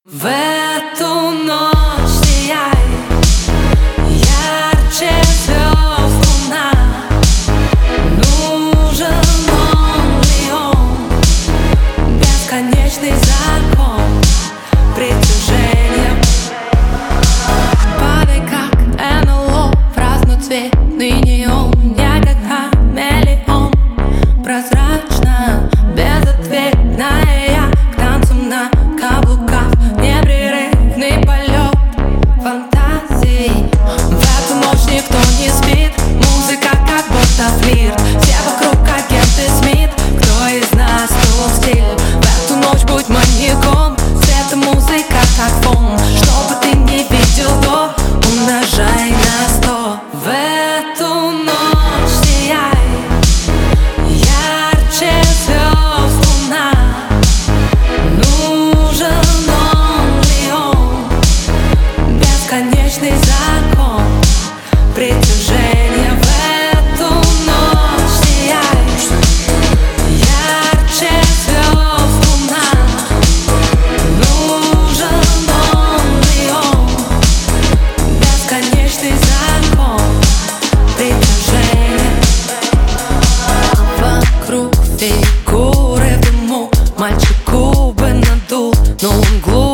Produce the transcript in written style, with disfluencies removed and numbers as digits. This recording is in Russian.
В эту ночь сияй ярче звезд луна. Нужен он ли он, бесконечный закон притяжения. Падай как НЛО в разноцветный неон. Я как хамелеон, прозрачно, безответная я к танцам на каблуках. Непрерывный полет фантазий. В эту ночь никто не спит. Музыка как будто флирт. Все вокруг агенты Смит. Кто из нас тут стиль? В эту ночь будь маньяком. Света музыка как фон. Что бы ты не видел, то умножай на 100. В эту ночь сияй ярче звезд луна. Нужен он ли он, бесконечный закон притяжения. В эту ночь сияй ярче звезд луна. Нужен он ли он, бесконечный закон притяжения. Вокруг фигуры в дыму, мальчик губы надул, но он глуп.